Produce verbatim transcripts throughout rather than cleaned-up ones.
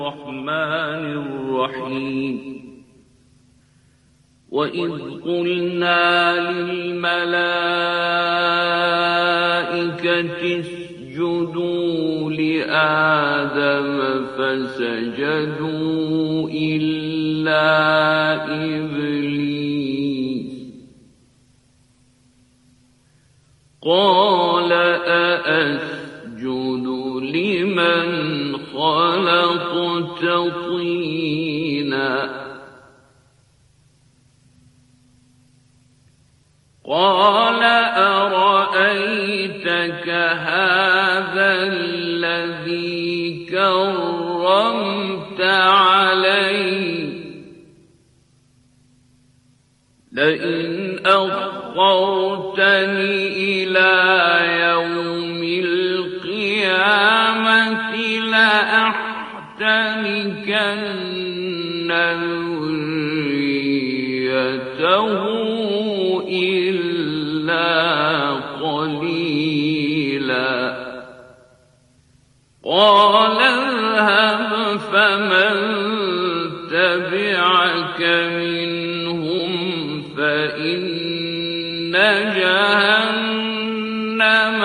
الرحمن الرحيم وإذ قلنا للملائكة اسجدوا لآدم فسجدوا إلا إبليس قال أأسجد لمن خلقت طينا قال أرأيتك هذا الذي كرمت علي لئن أخرتني إلى يوم القيامة لأحتنكن ذريته إلا قليلا قال اذهب فمن تبعك منهم فإن جهنم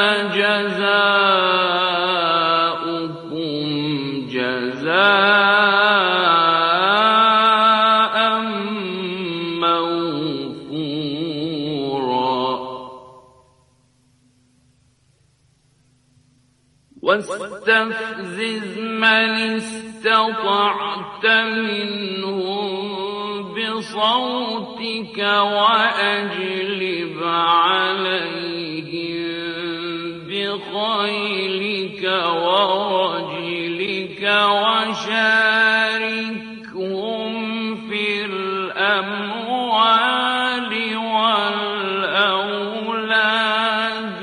جزاؤكم جزاء موفورا واستفزز من استطعت منهم بصوتك وأجلب عليهم بخيلك ورجلك وشاركهم في الأموال والأولاد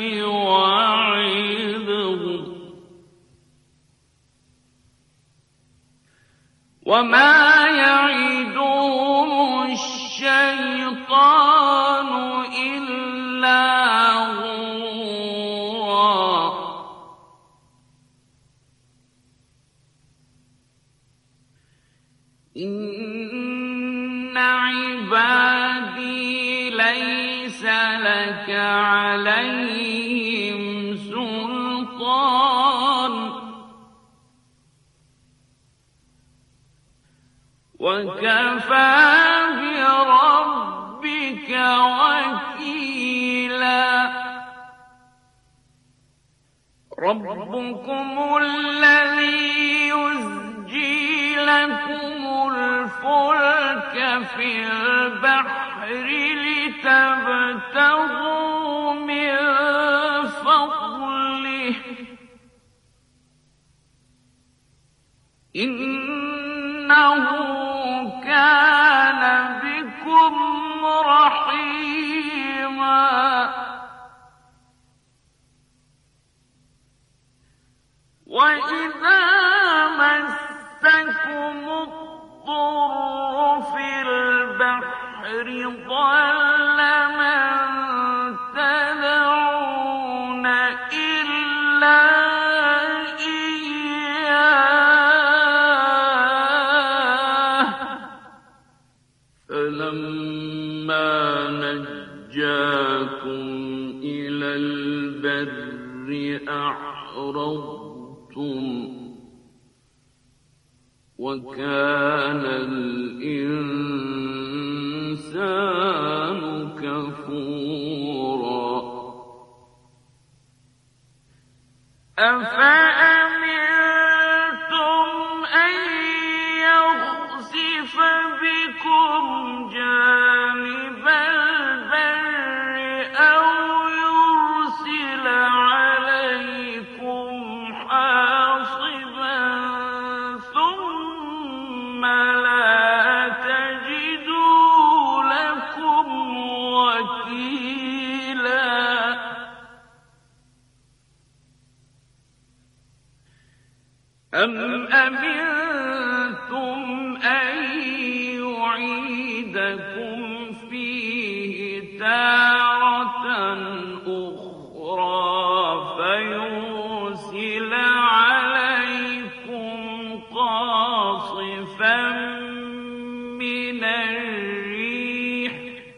وعظهم وما يعدهم الشيطان إلا غرورا إن عبادي ليس لك عليهم سلطان وكفى بربك وكيلا ربكم الذي يزجي لكم الفلك في البحر لتبتغوا من فضله إنه كان بكم رحيما وإذا مسكم الضر في البحر ضل من تدعون إلا إياه فلما نجاكم إلى البر أعرضتم وكان الإنسان كفورا أفأمنتم أن يخسف بكم جانب البر أو يرسل عليكم حاصبا ثم لا تجدوا لكم وكيلا قاصفا من الريح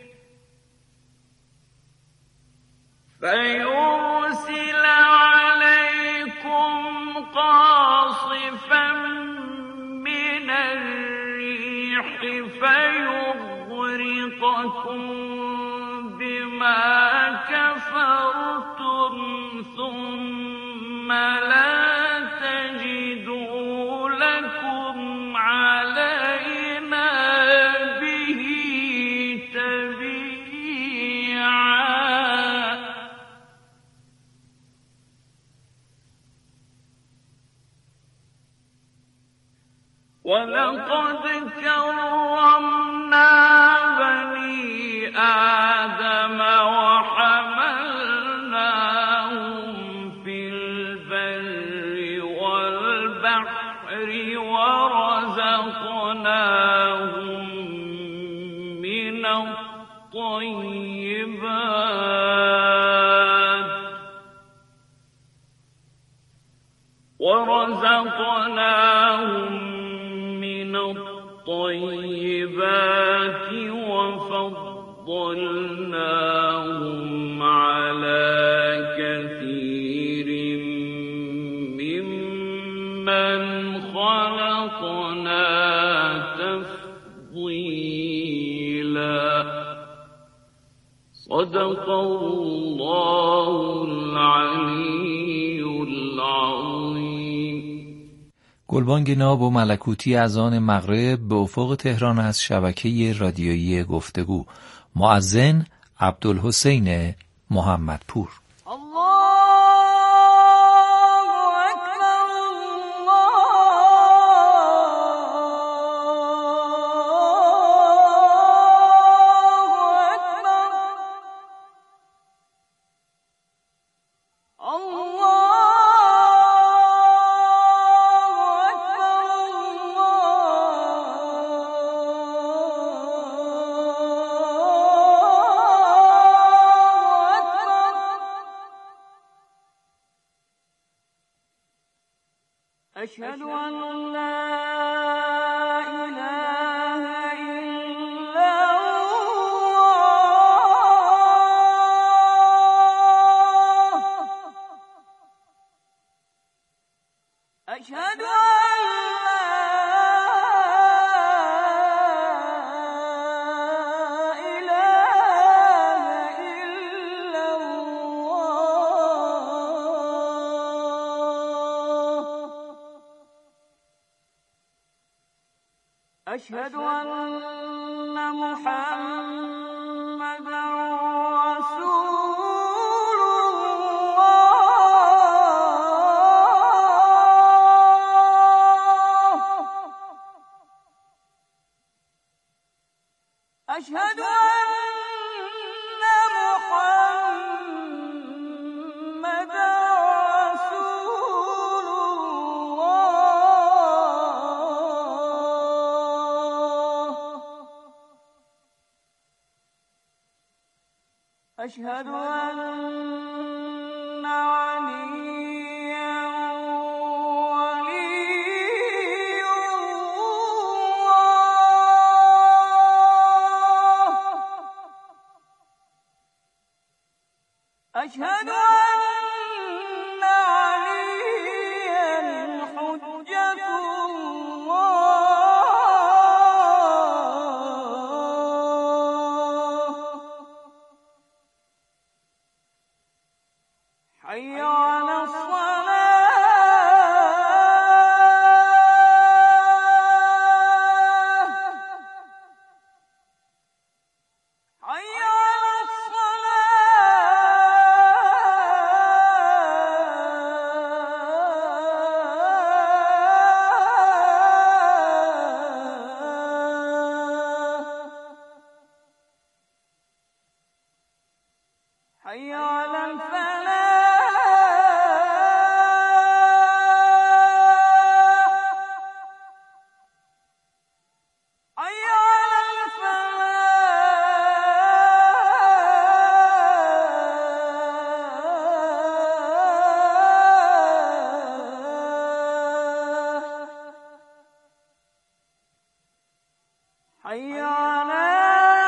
فيرسل عليكم قاصفا من الريح فيغرقكم بما كفرتم ثم لا تجدوا لكم علينا به تبيعا. ولقد كرمنا بني آدم وحملناهم في البر والبحر ورزقناهم من الطيبات ورزقناهم من الطيبات وفضلناهم على كثير ممن خلقنا تفضيلا. صدق الله العلی العظیم. گلبانگ ناب و ملکوتی از آن مغرب به افق تهران از شبکه رادیویی گفتگو. مؤذن عبدالحسین محمدپور. أشهد أن لا إله إلا الله. أشهد أن أشهد أن محمدًا رسول الله. أشهد أن محمدًا رسول أشهد أن عليا ولي الله. أشهد أن عليا حجة الله. حي على الصلاة. حي على الصلاة. حي علی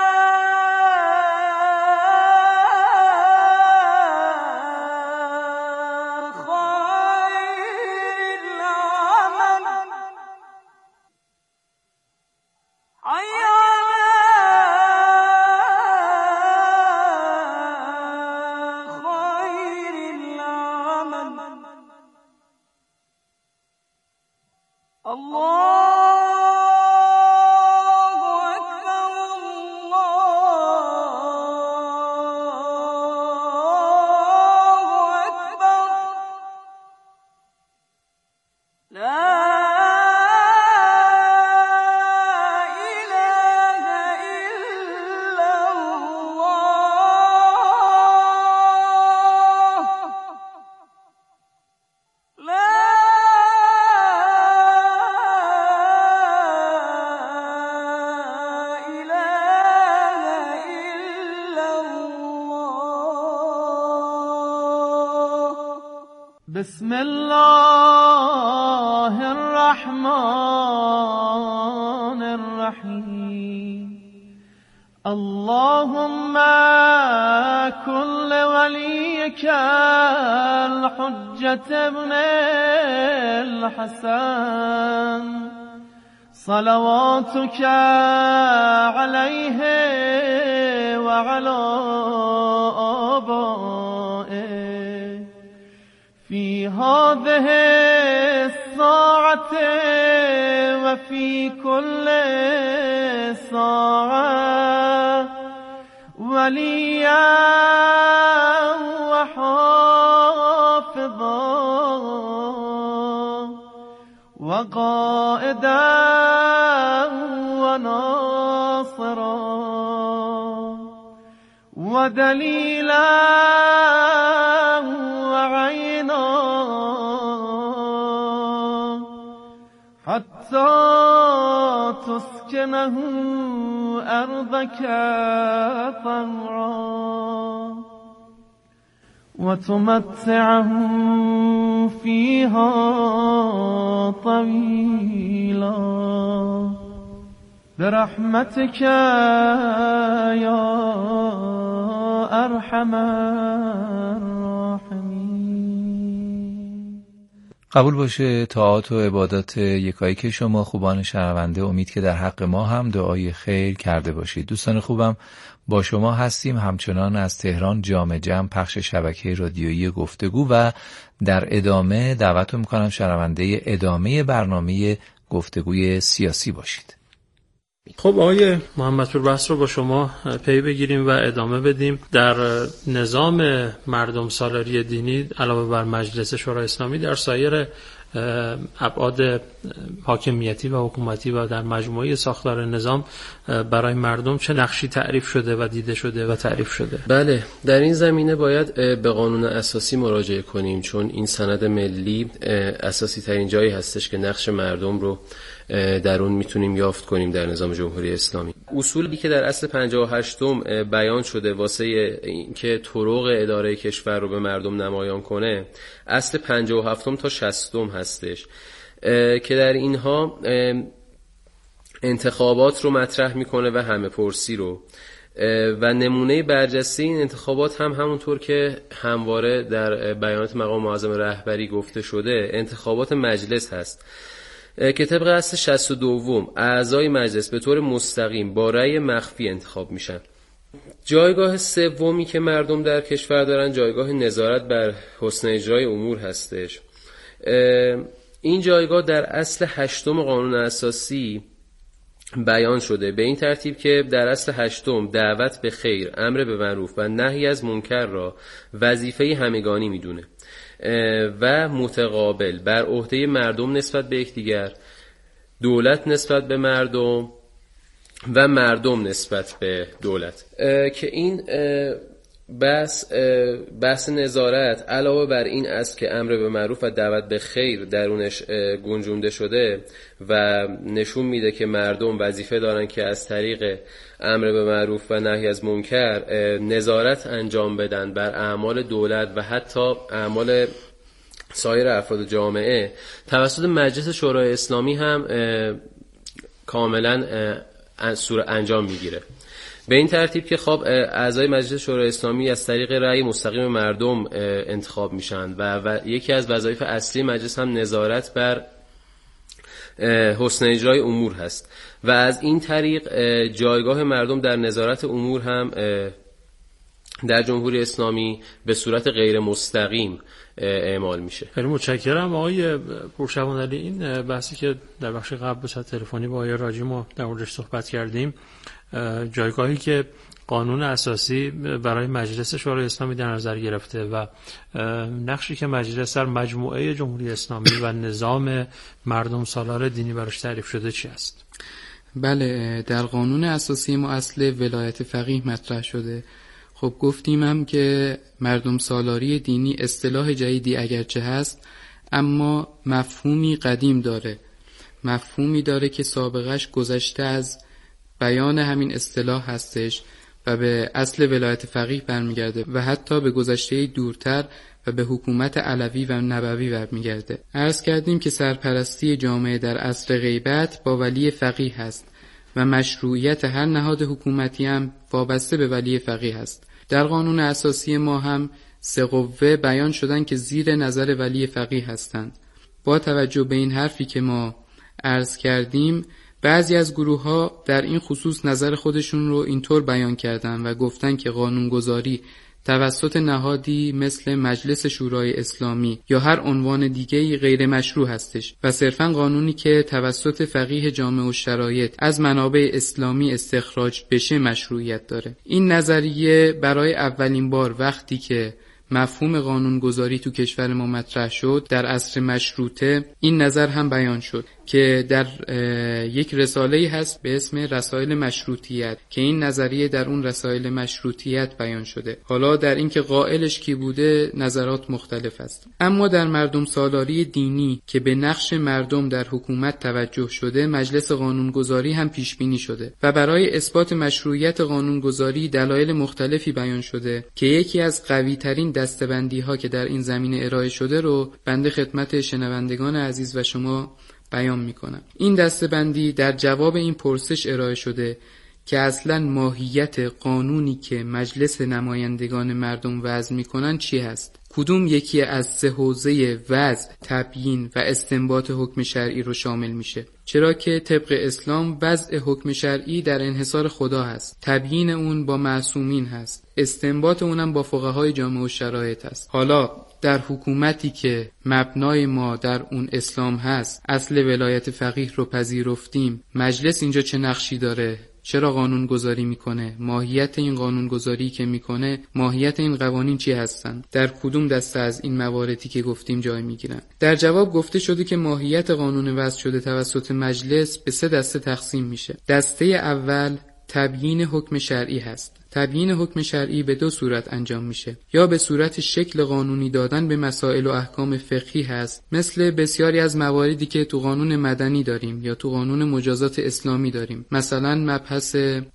بسم الله الرحمن الرحیم اللهم كن لوليك الحجة ابن الحسن صلواتك عليه وعلى آبائه في هذه الساعة وفي كل ساعة وليا وحافظا وقائدا وناصرا ودليلا وعينا حتى تسكنه أرضك طوعا وتمتعه فيها طويلا برحمتك يا أرحم الراحمين. قبول باشه طاعات و عبادات یکایک شما خوبان شنونده. امید که در حق ما هم دعای خیر کرده باشید. دوستان خوبم، با شما هستیم همچنان از تهران جامع جمع پخش شبکه رادیویی گفتگو و در ادامه دعوتتون میکنم شنونده ادامه برنامه گفتگوی سیاسی باشید. خب آقای محمدپور، بحث رو با شما پی بگیریم و ادامه بدیم. در نظام مردم سالاری دینی علاوه بر مجلس شورای اسلامی، در سایر ابعاد حاکمیتی و حکومتی و در مجموعه ساختار نظام برای مردم چه نقشی تعریف شده و دیده شده و تعریف شده؟ بله، در این زمینه باید به قانون اساسی مراجعه کنیم، چون این سند ملی اساسی ترین جایی هستش که نقش مردم رو در اون میتونیم یافت کنیم در نظام جمهوری اسلامی. اصولی که در اصل پنجاه و هشتم بیان شده واسه اینکه طرق اداره کشور رو به مردم نمایان کنه، اصل پنجاه و هفتم تا شصتم هستش که در اینها انتخابات رو مطرح میکنه و همه پرسی رو، و نمونه برجسته این انتخابات هم همونطور که همواره در بیانات مقام معظم رهبری گفته شده انتخابات مجلس هست که طبق اصل شصت و دو اعضای مجلس به طور مستقیم با رأی مخفی انتخاب میشن. جایگاه سومی که مردم در کشور دارن جایگاه نظارت بر حسن اجرای امور هستش. این جایگاه در اصل هشتم قانون اساسی بیان شده به این ترتیب که در اصل هشتم دعوت به خیر، امر به معروف و نهی از منکر را وظیفه همگانی میدونه و متقابل بر عهده مردم نسبت به یکدیگر، دولت نسبت به مردم و مردم نسبت به دولت، که این بحث بحث نظارت علاوه بر این است که امر به معروف و دعوت به خیر درونش گنجونده شده و نشون میده که مردم وظیفه دارن که از طریق امر به معروف و نهی از منکر نظارت انجام بدن بر اعمال دولت و حتی اعمال سایر افراد جامعه. توسط مجلس شورای اسلامی هم کاملا صورت انجام میگیره. به این ترتیب که خب اعضای مجلس شورای اسلامی از طریق رأی مستقیم مردم انتخاب میشن و, و یکی از وظایف اصلی مجلس هم نظارت بر حسن اجرای امور هست و از این طریق جایگاه مردم در نظارت امور هم در جمهوری اسلامی به صورت غیر مستقیم اعمال میشه. خیلی متشکرم آقای پورشبانعلی. این بحثی که در بخش قبل به صورت تلفنی با آقای راجی ما در موردش صحبت کردیم، جایگاهی که قانون اساسی برای مجلس شورای اسلامی در نظر گرفته و نقشی که مجلس در مجموعه جمهوری اسلامی و نظام مردم سالار دینی براش تعریف شده چی است؟ بله، در قانون اساسی ما اصل ولایت فقیه مطرح شده. خب گفتیم هم که مردم سالاری دینی اصطلاح جدیدی اگرچه هست، اما مفهومی قدیم داره، مفهومی داره که سابقش گذشته از بیان همین اصطلاح هستش و به اصل ولایت فقیه برمیگرده و حتی به گذشته دورتر و به حکومت علوی و نبوی برمیگرده. عرض کردیم که سرپرستی جامعه در عصر غیبت با ولی فقیه هست و مشروعیت هر نهاد حکومتی هم وابسته به ولی فقیه هست. در قانون اساسی ما هم سه قوه بیان شدن که زیر نظر ولی فقیه هستند. با توجه به این حرفی که ما عرض کردیم، بعضی از گروه ها در این خصوص نظر خودشون رو اینطور بیان کردن و گفتن که قانونگذاری توسط نهادی مثل مجلس شورای اسلامی یا هر عنوان دیگه‌ای غیر مشروع هستش و صرفاً قانونی که توسط فقیه جامع الشرایط از منابع اسلامی استخراج بشه مشروعیت داره. این نظریه برای اولین بار وقتی که مفهوم قانونگذاری تو کشور ما مطرح شد در عصر مشروطه، این نظر هم بیان شد که در یک رساله‌ای هست به اسم رسائل مشروطیت که این نظریه در اون رسائل مشروطیت بیان شده. حالا در این که قائلش کی بوده نظرات مختلف است. اما در مردم سالاری دینی که به نقش مردم در حکومت توجه شده، مجلس قانونگذاری هم پیش بینی شده و برای اثبات مشروعیت قانونگذاری دلایل مختلفی بیان شده که یکی از قوی ترین دسته‌بندی ها که در این زمینه ارائه شده رو بنده خدمت شنوندگان عزیز و شما بیان میکنم. این دسته‌بندی در جواب این پرسش ارائه شده که اصلا ماهیت قانونی که مجلس نمایندگان مردم وضع میکنن چی هست؟ کدوم یکی از سه حوزه وضع، تبیین و استنباط حکم شرعی رو شامل میشه؟ چرا که طبق اسلام وضع حکم شرعی در انحصار خدا هست، تبیین اون با معصومین هست، استنباط اونم با فقهای جامع الشرایط هست. حالا در حکومتی که مبنای ما در اون اسلام هست، اصل ولایت فقیه رو پذیرفتیم، مجلس اینجا چه نقشی داره؟ چرا قانون گذاری میکنه؟ ماهیت این قانون گذاری که میکنه، ماهیت این قوانین چی هستن؟ در کدوم دسته از این مواردی که گفتیم جای میگیرن؟ در جواب گفته شده که ماهیت قانون وضع شده توسط مجلس به سه دسته تقسیم میشه. دسته اول تبیین حکم شرعی هست. تبیین حکم شرعی به دو صورت انجام میشه. یا به صورت شکل قانونی دادن به مسائل و احکام فقهی هست، مثل بسیاری از مواردی که تو قانون مدنی داریم یا تو قانون مجازات اسلامی داریم، مثلا مبحث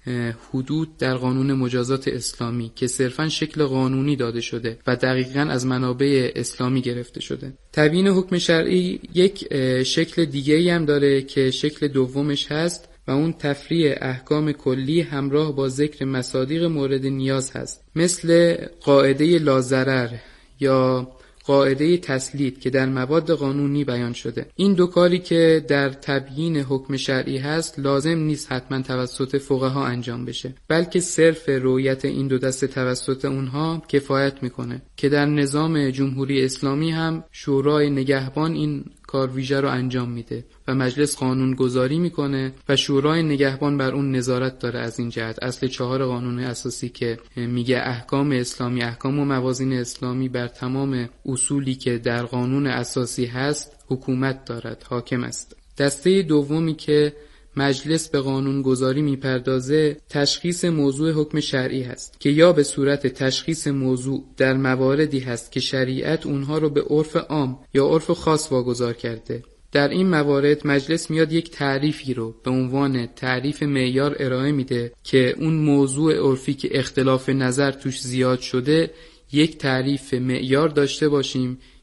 حدود در قانون مجازات اسلامی که صرفاً شکل قانونی داده شده و دقیقاً از منابع اسلامی گرفته شده. تبیین حکم شرعی یک شکل دیگه‌ای هم داره که شکل دومش هست و اون تفریع احکام کلی همراه با ذکر مصادیق مورد نیاز هست، مثل قاعده لازرر یا قاعده تسلید که در مواد قانونی بیان شده. این دو کاری که در تبیین حکم شرعی هست لازم نیست حتما توسط فقها انجام بشه، بلکه صرف رؤیت این دو دسته توسط اونها کفایت میکنه که در نظام جمهوری اسلامی هم شورای نگهبان این کار ویژه رو انجام میده و مجلس قانون گذاری میکنه و شورای نگهبان بر اون نظارت داره. از این جهت اصل چهار قانون اساسی که میگه احکام اسلامی، احکام و موازین اسلامی بر تمام اصولی که در قانون اساسی هست حکومت دارد، حاکم است. دسته دومی که مجلس به قانون گذاری میپردازه تشخیص موضوع حکم شرعی هست که یا به صورت تشخیص موضوع در مواردی هست که شریعت اونها رو به عرف عام یا عرف خاص واگذار کرده. در این موارد مجلس میاد یک تعریفی رو به عنوان تعریف معیار ارائه میده که اون موضوع عرفی که اختلاف نظر توش زیاد شده یک تعریف معیار داشته باشیم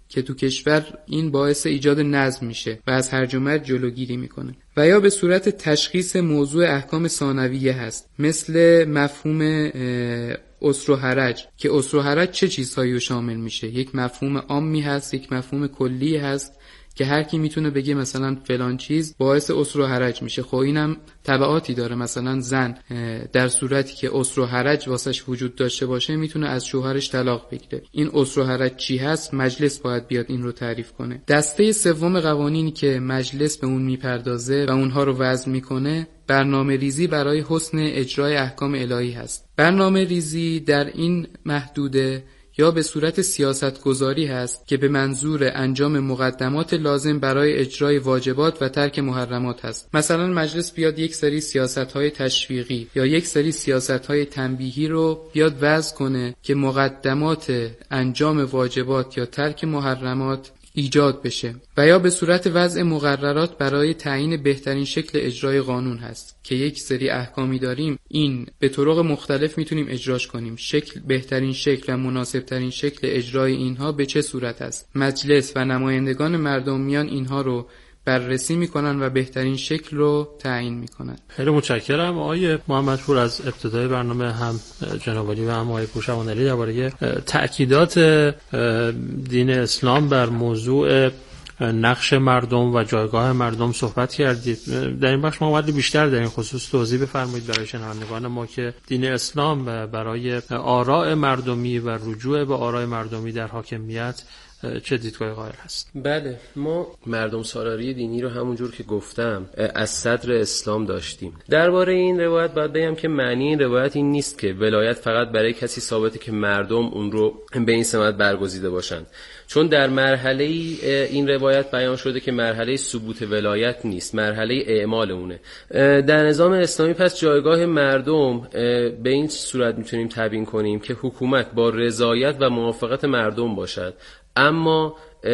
که تو کشور این باعث ایجاد نظم میشه و از هرج و مرج جلوگیری میکنه. و یا به صورت تشخیص موضوع احکام ثانویه هست، مثل مفهوم اسر و حرج که اسر و حرج چه چیزهایی رو شامل میشه. یک مفهوم عامی هست، یک مفهوم کلی هست که هر کی میتونه بگه مثلا فلان چیز باعث اسر و حرج میشه. خب اینم تبعاتی داره. مثلا زن در صورتی که اسر و حرج واسش وجود داشته باشه میتونه از شوهرش طلاق بگیره. این اسر و حرج چی هست؟ مجلس باید بیاد این رو تعریف کنه. دسته سوم قوانینی که مجلس به اون میپردازه و اونها رو وضع میکنه برنامه ریزی برای حسن اجرای احکام الهی هست. برنامه ریزی در این محدوده یا به صورت سیاست گذاری هست که به منظور انجام مقدمات لازم برای اجرای واجبات و ترک محرمات هست. مثلا مجلس بیاد یک سری سیاست‌های تشویقی یا یک سری سیاست‌های تنبیهی رو بیاد وضع کنه که مقدمات انجام واجبات یا ترک محرمات ایجاد بشه، و یا به صورت وضع مقررات برای تعیین بهترین شکل اجرای قانون هست که یک سری احکامی داریم، این به طرق مختلف میتونیم اجراش کنیم. شکل بهترین شکل و مناسب ترین شکل اجرای اینها به چه صورت است؟ مجلس و نمایندگان مردم میان اینها رو بررسی میکنن و بهترین شکل رو تعیین میکنن. خیلی متشکرم آقای محمدپور. از ابتدای برنامه هم جناب عالی و هم آقای پورشوانعلی درباره تأکیدات دین اسلام بر موضوع نقش مردم و جایگاه مردم صحبت کردید. در این بخش ما باید بیشتر در این خصوص توضیح بفرمایید برای شنوندگان ما که دین اسلام برای آراء مردمی و رجوع به آراء مردمی در حاکمیت چه دیدگاهی قائل هست؟ بله، ما مردم سالاری دینی رو همونجور که گفتم از صدر اسلام داشتیم. درباره این روایت باید بگم که معنی این روایت این نیست که ولایت فقط برای کسی ثابته که مردم اون رو به این سمت برگزیده باشند، چون در مرحله این روایت بیان شده که مرحله ثبوت ولایت نیست، مرحله اعمال اونه. در نظام اسلامی پس جایگاه مردم به این صورت میتونیم تبیین کنیم که حکومت با رضایت و موافقت مردم باشد، اما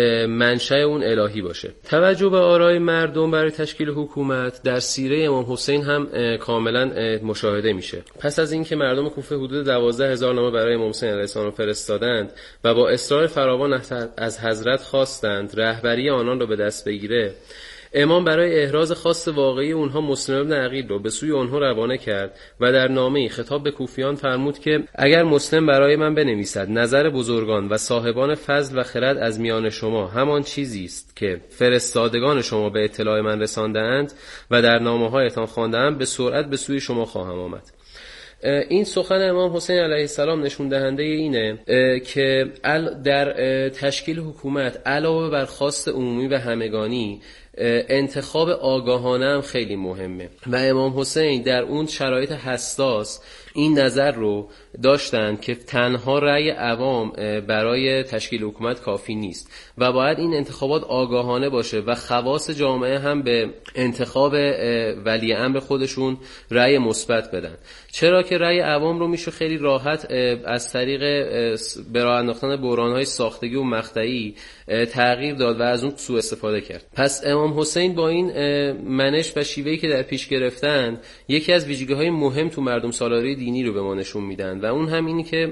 منشأ اون الهی باشه. توجه به آرای مردم برای تشکیل حکومت در سیره امام حسین هم کاملا مشاهده میشه. پس از اینکه مردم کوفه حدود دوازده هزار نامه برای امام حسین علیه السلام فرستادند و با اصرار فراوان از حضرت خواستند رهبری آنان را به دست بگیره، امام برای احراز خاص واقعی اونها مسلم ابن عقیل رو به سوی اونها روانه کرد و در نامه‌ای خطاب به کوفیان فرمود که اگر مسلم برای من بنویسد نظر بزرگان و صاحبان فضل و خرد از میان شما همان چیزی است که فرستادگان شما به اطلاع من رساندند و در نامه‌هایتان خوانده‌ام، به سرعت به سوی شما خواهم آمد. این سخن امام حسین علیه السلام نشون دهنده اینه که در تشکیل حکومت علاوه بر خواست عمومی و همگانی، انتخاب آگاهانه هم خیلی مهمه و امام حسین در اون شرایط حساس این نظر رو داشتن که تنها رأی عوام برای تشکیل حکومت کافی نیست و باید این انتخابات آگاهانه باشه و خواص جامعه هم به انتخاب ولی امر خودشون رأی مثبت بدن. چرا که رأی عوام رو میشه خیلی راحت از طریق به راه انداختن بحران‌های ساختگی و مقطعی تغییر داد و از اون سوء استفاده کرد. پس امام حسین با این منش و شیوهی که در پیش گرفتن یکی از ویژگی‌های مهم تو مردم سالاری دینی رو به ما نشون میدن و اون هم اینی که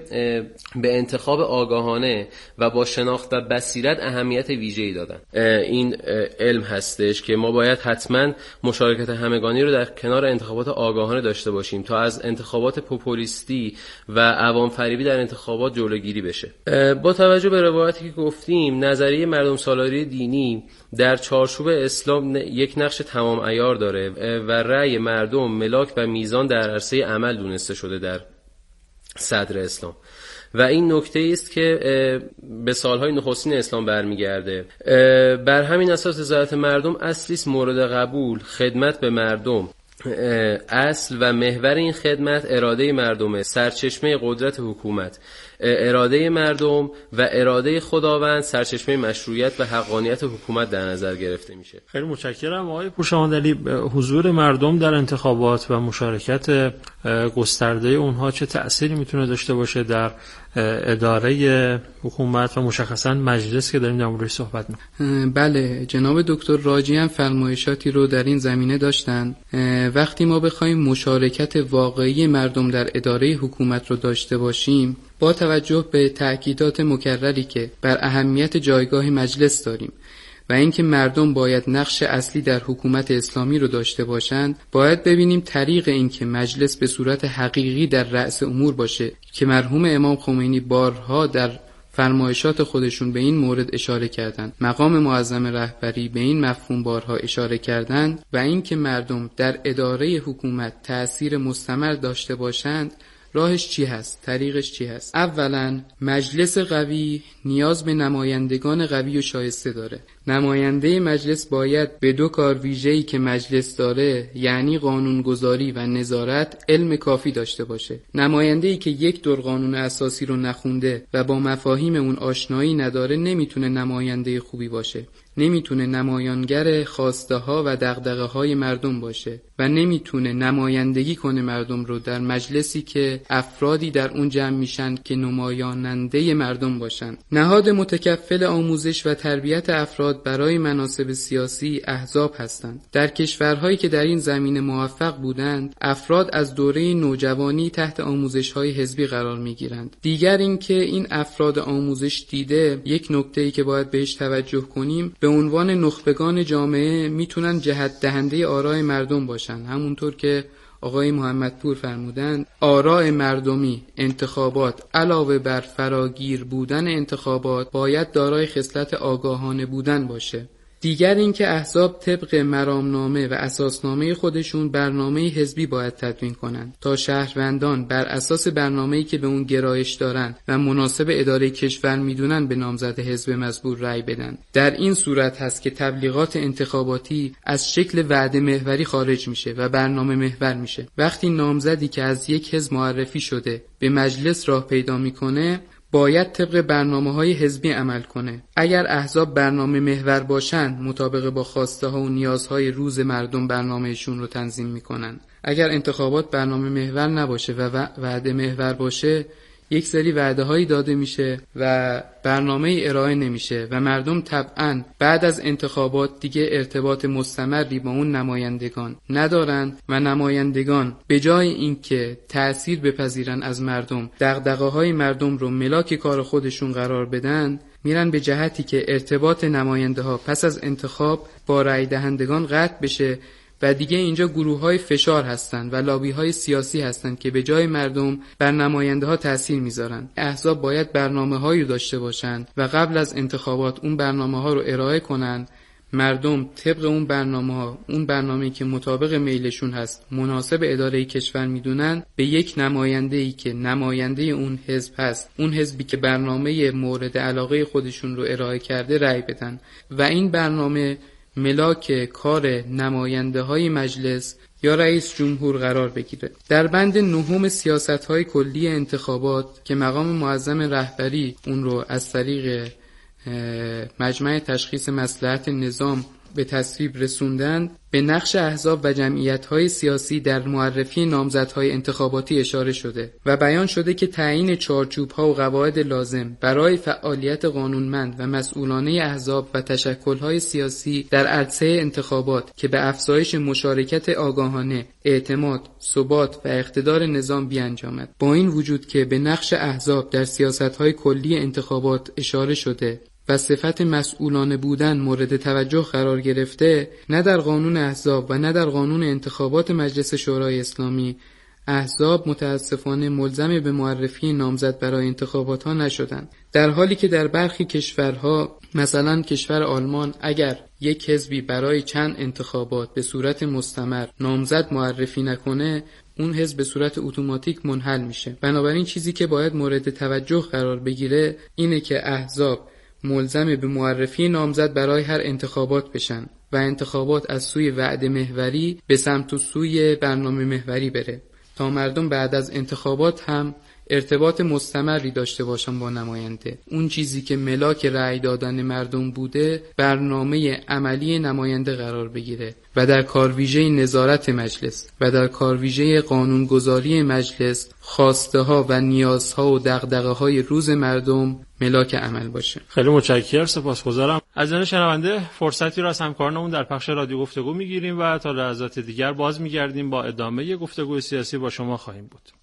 به انتخاب آگاهانه و با شناخت و بصیرت اهمیت ویژه‌ای دادن. این علم هستش که ما باید حتما مشارکت همگانی رو در کنار انتخابات آگاهانه داشته باشیم تا از انتخابات پوپولیستی و عوام فریبی در انتخابات جلوگیری بشه. با توجه به روایتی که گفتیم، نظریه مردم سالاری دینی در چارچوب اسلام یک نقش تمام عیار داره و رأی مردم ملاک و میزان در عرصه عمل دونسته شده در صدر اسلام و این نکته است که به سالهای نخستین اسلام برمیگرده. بر همین اساس رضایت مردم اصلی است مورد قبول. خدمت به مردم اصل و محور این خدمت اراده مردمه، سرچشمه قدرت حکومت اراده مردم و اراده خداوند سرچشمه مشروعیت و حقانیت حکومت در نظر گرفته میشه. خیلی متشکرم آقای پورشوانعلی. حضور مردم در انتخابات و مشارکت گسترده اونها چه تأثیری میتونه داشته باشه در اداره حکومت و مشخصا مجلس که داریم در موردش صحبت می‌کنیم؟ بله، جناب دکتر راجی هم فرمایشاتی رو در این زمینه داشتن. وقتی ما بخوایم مشارکت واقعی مردم در اداره حکومت رو داشته باشیم، با توجه به تأکیدات مکرری که بر اهمیت جایگاه مجلس داریم و اینکه مردم باید نقش اصلی در حکومت اسلامی رو داشته باشند، باید ببینیم طریق اینکه مجلس به صورت حقیقی در رأس امور باشه که مرحوم امام خمینی بارها در فرمایشات خودشون به این مورد اشاره کردند. مقام معظم رهبری به این مفهوم بارها اشاره کردند و اینکه مردم در اداره حکومت تأثیر مستمر داشته باشند، راهش چی هست؟ طریقش چی هست؟ اولا مجلس قوی نیاز به نمایندگان قوی و شایسته داره. نماینده مجلس باید به دو کار ویژه‌ای که مجلس داره، یعنی قانونگذاری و نظارت، علم کافی داشته باشه. نماینده‌ای که یک دور قانون اساسی رو نخونده و با مفاهیم اون آشنایی نداره نمیتونه نماینده خوبی باشه. نمیتونه نمایانگر خواسته ها و دغدغه های مردم باشه و نمیتونه نمایندگی کنه مردم رو در مجلسی که افرادی در اون جمع میشن که نمایاننده مردم باشن. نهاد متکفل آموزش و تربیت افراد برای مناصب سیاسی احزاب هستند. در کشورهایی که در این زمینه موفق بودند، افراد از دوره نوجوانی تحت آموزش‌های حزبی قرار میگیرند. دیگر اینکه این افراد آموزش دیده، یک نکته‌ای که باید بهش توجه کنیم، به عنوان نخبگان جامعه میتونن جهت دهنده آراء مردم باشن. همونطور که آقای محمدپور فرمودند، آراء مردمی، انتخابات علاوه بر فراگیر بودن انتخابات باید دارای خصلت آگاهانه بودن باشه. دیگر اینکه احزاب طبق مرامنامه و اساسنامه خودشون برنامه حزبی باید تدوین کنند تا شهروندان بر اساس برنامه‌ای که به اون گرایش دارن و مناسب اداره کشور میدونن به نامزد حزب مزبور رأی بدن. در این صورت هست که تبلیغات انتخاباتی از شکل وعده محوری خارج میشه و برنامه محور میشه. وقتی نامزدی که از یک حزب معرفی شده به مجلس راه پیدا میکنه، باید طبق برنامه‌های حزبی عمل کنه. اگر احزاب برنامه محور باشن، مطابق با خواسته ها و نیازهای روز مردم برنامهشون رو تنظیم میکنن. اگر انتخابات برنامه محور نباشه و وعده محور باشه، یک سری وعده هایی داده میشه و برنامه ارائه نمیشه و مردم طبعا بعد از انتخابات دیگه ارتباط مستمری با اون نمایندگان ندارن و نمایندگان به جای اینکه تأثیر بپذیرن از مردم، دغدغه های مردم رو ملاک کار خودشون قرار بدن، میرن به جهتی که ارتباط نماینده ها پس از انتخاب با رای دهندگان قطع بشه و دیگه اینجا گروه‌های فشار هستند و لابی‌های سیاسی هستند که به جای مردم بر نماینده‌ها تأثیر میذارن. احزاب باید برنامه‌هایی داشته باشند و قبل از انتخابات اون برنامه‌ها رو ارائه کنن. مردم طبق اون برنامه‌ها، اون برنامه‌ای که مطابق میلشون هست، مناسب اداره کشور میدونن، به یک نماینده‌ای که نماینده اون حزب هست، اون حزبی که برنامه مورد علاقه خودشون رو ارائه کرده، رأی بدن و این برنامه ملاک کار نماینده های مجلس یا رئیس جمهور قرار بگیره. در بند نهم سیاست های کلی انتخابات که مقام معظم رهبری اون رو از طریق مجمع تشخیص مصلحت نظام به تصویب رسوندند، به نقش احزاب و جمعیت‌های سیاسی در معرفی نامزدهای انتخاباتی اشاره شده و بیان شده که تعیین چارچوب‌ها و قواعد لازم برای فعالیت قانونمند و مسئولانه احزاب و تشکل‌های سیاسی در عرصه انتخابات که به افزایش مشارکت آگاهانه، اعتماد، ثبات و اقتدار نظام بیانجامد. با این وجود که به نقش احزاب در سیاست‌های کلی انتخابات اشاره شده و صفت مسئولانه بودن مورد توجه قرار گرفته، نه در قانون احزاب و نه در قانون انتخابات مجلس شورای اسلامی احزاب متاسفانه ملزم به معرفی نامزد برای انتخابات ها نشدند. در حالی که در برخی کشورها، مثلا کشور آلمان، اگر یک حزبی برای چند انتخابات به صورت مستمر نامزد معرفی نکنه، اون حزب به صورت اتوماتیک منحل میشه. بنابراین چیزی که باید مورد توجه قرار بگیره اینه که احزاب ملزم به معرفی نامزد برای هر انتخابات بشن و انتخابات از سوی وعده محوری به سمت و سوی برنامه محوری بره تا مردم بعد از انتخابات هم ارتباط مستمری داشته باشن با نماینده. اون چیزی که ملاک رأی دادن مردم بوده برنامه عملی نماینده قرار بگیره و در کارویژه نظارت مجلس و در کارویژه قانونگذاری مجلس خواسته ها و نیازها و دغدغه های روز مردم ملاک عمل باشه. خیلی متشکرم، سپاسگزارم. از این شنونده فرصتی رو از همکارانمون در پخش رادیو گفتگو میگیریم و تا لحظات دیگر باز میگردیم با ادامه گفتگوی سیاسی با شما خواهیم بود.